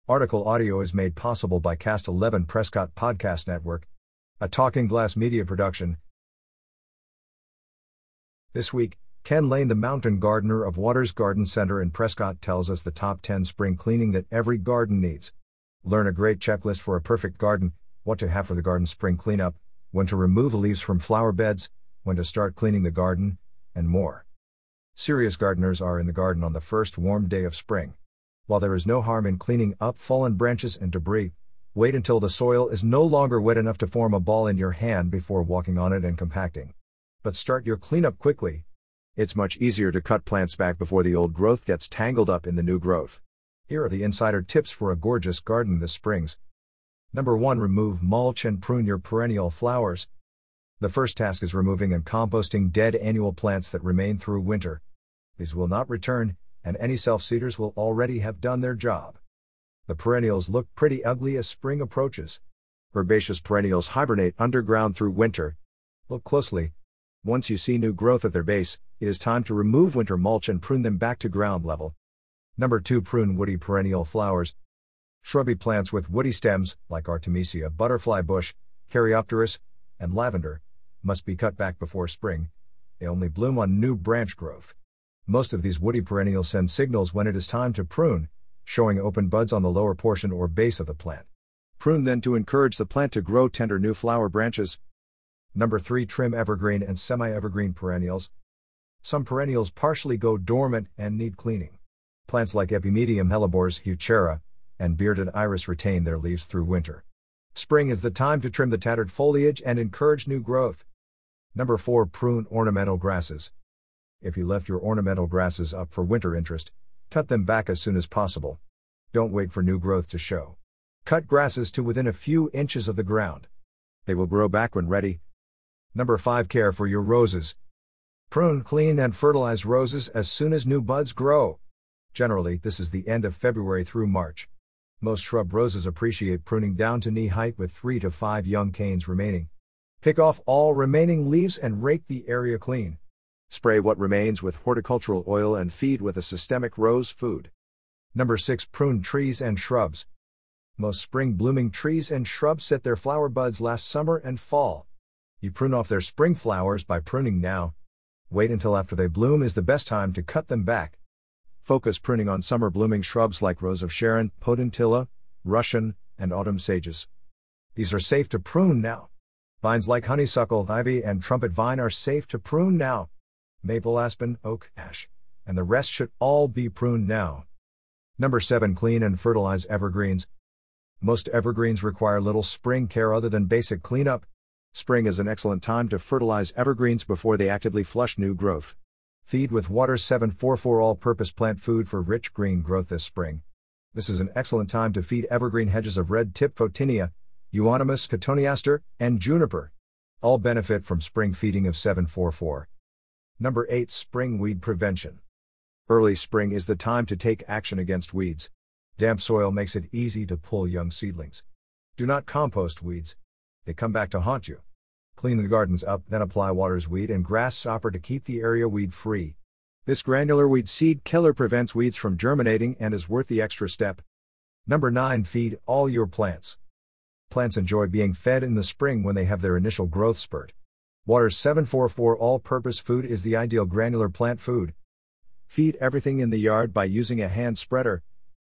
Article audio is made possible by Cast 11 Prescott Podcast Network, a Talking Glass media production. This week, Ken Lane, the mountain gardener of Waters Garden Center in Prescott, tells us the top 10 spring cleaning that every garden needs. Learn a great checklist for a perfect garden: what to have for the garden spring cleanup, when to remove the leaves from flower beds, when to start cleaning the garden, and more. Serious gardeners are in the garden on the first warm day of spring. While there is no harm in cleaning up fallen branches and debris, wait until the soil is no longer wet enough to form a ball in your hand before walking on it and compacting. But start your cleanup quickly. It's much easier to cut plants back before the old growth gets tangled up in the new growth. Here are the insider tips for a gorgeous garden this spring. Number 1. Remove mulch and prune your perennial flowers. The first task is removing and composting dead annual plants that remain through winter. These will not return, and any self-seeders will already have done their job. The perennials look pretty ugly as spring approaches. Herbaceous perennials hibernate underground through winter. Look closely. Once you see new growth at their base, it is time to remove winter mulch and prune them back to ground level. Number 2. Prune woody perennial flowers. Shrubby plants with woody stems, like Artemisia butterfly bush, Caryopteris, and lavender, must be cut back before spring. They only bloom on new branch growth. Most of these woody perennials send signals when it is time to prune, showing open buds on the lower portion or base of the plant. Prune then to encourage the plant to grow tender new flower branches. Number 3. Trim evergreen and semi-evergreen perennials. Some perennials partially go dormant and need cleaning. Plants like Epimedium hellebores, Heuchera, and bearded iris retain their leaves through winter. Spring is the time to trim the tattered foliage and encourage new growth. Number 4. Prune ornamental grasses. If you left your ornamental grasses up for winter interest, cut them back as soon as possible. Don't wait for new growth to show. Cut grasses to within a few inches of the ground. They will grow back when ready. Number 5. Care for your roses. Prune, clean, and fertilize roses as soon as new buds grow. Generally, this is the end of February through March. Most shrub roses appreciate pruning down to knee height with 3 to 5 young canes remaining. Pick off all remaining leaves and rake the area clean. Spray what remains with horticultural oil and feed with a systemic rose food. Number 6. Prune trees and shrubs. Most spring blooming trees and shrubs set their flower buds last summer and fall. You prune off their spring flowers by pruning now. Wait until after they bloom is the best time to cut them back. Focus pruning on summer blooming shrubs like Rose of Sharon, Potentilla, Russian, and autumn sages. These are safe to prune now. Vines like honeysuckle, ivy, and trumpet vine are safe to prune now. Maple, aspen, oak, ash, and the rest should all be pruned now. Number 7. Clean and fertilize evergreens. Most evergreens require little spring care other than basic cleanup. Spring is an excellent time to fertilize evergreens before they actively flush new growth. Feed with Waters 744 all-purpose plant food for rich green growth this spring. This is an excellent time to feed evergreen hedges of red-tip Photinia, Euonymus cotoneaster, and juniper. All benefit from spring feeding of 744. Number 8. Spring weed prevention. Early spring is the time to take action against weeds. Damp soil makes it easy to pull young seedlings. Do not compost weeds. They come back to haunt you. Clean the gardens up, then apply Waters weed and grasshopper to keep the area weed free. This granular weed seed killer prevents weeds from germinating and is worth the extra step. Number 9. Feed all your plants. Plants enjoy being fed in the spring when they have their initial growth spurt. Waters 744 all-purpose food is the ideal granular plant food. Feed everything in the yard by using a hand spreader.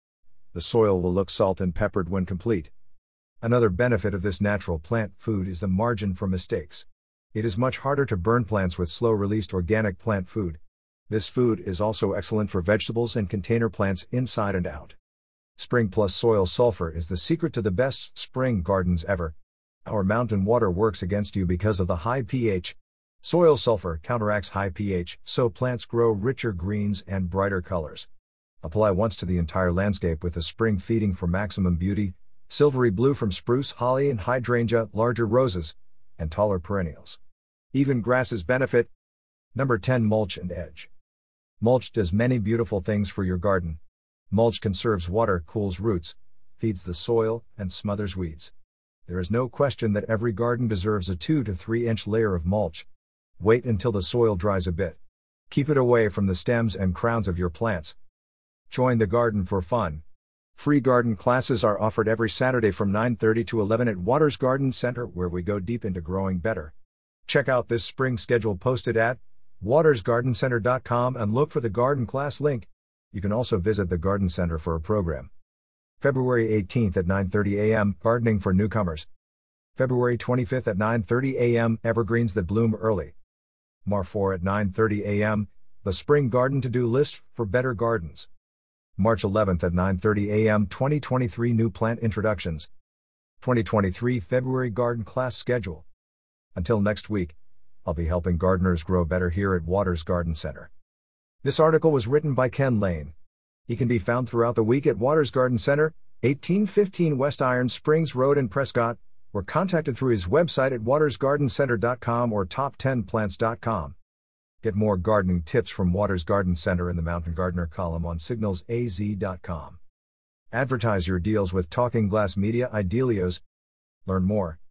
The soil will look salt and peppered when complete. Another benefit of this natural plant food is the margin for mistakes. It is much harder to burn plants with slow-released organic plant food. This food is also excellent for vegetables and container plants inside and out. Spring plus soil sulfur is the secret to the best spring gardens ever. Our mountain water works against you because of the high pH. Soil sulfur counteracts high pH, so plants grow richer greens and brighter colors. Apply once to the entire landscape with the spring feeding for maximum beauty: silvery blue from spruce, holly, and hydrangea, larger roses, and taller perennials. Even grasses benefit. Number 10. Mulch and edge. Mulch does many beautiful things for your garden. Mulch conserves water, cools roots, feeds the soil, and smothers weeds. There is no question that every garden deserves a 2 to 3 inch layer of mulch. Wait until the soil dries a bit. Keep it away from the stems and crowns of your plants. Join the garden for fun. Free garden classes are offered every Saturday from 9:30 to 11 at Waters Garden Center, where we go deep into growing better. Check out this spring schedule posted at watersgardencenter.com and look for the garden class link. You can also visit the garden center for a program. February 18th at 9:30 a.m., Gardening for Newcomers. February 25th at 9:30 a.m., Evergreens that Bloom Early. Mar 4 at 9:30 a.m., the Spring Garden To-Do List for Better Gardens. March 11th at 9:30 a.m., 2023 New Plant Introductions. 2023 February Garden Class Schedule. Until next week, I'll be helping gardeners grow better here at Waters Garden Center. This article was written by Ken Lane. He can be found throughout the week at Waters Garden Center, 1815 West Iron Springs Road in Prescott, or contacted through his website at watersgardencenter.com or top10plants.com. Get more gardening tips from Waters Garden Center in the Mountain Gardener column on signalsaz.com. Advertise your deals with Talking Glass Media Idealios. Learn more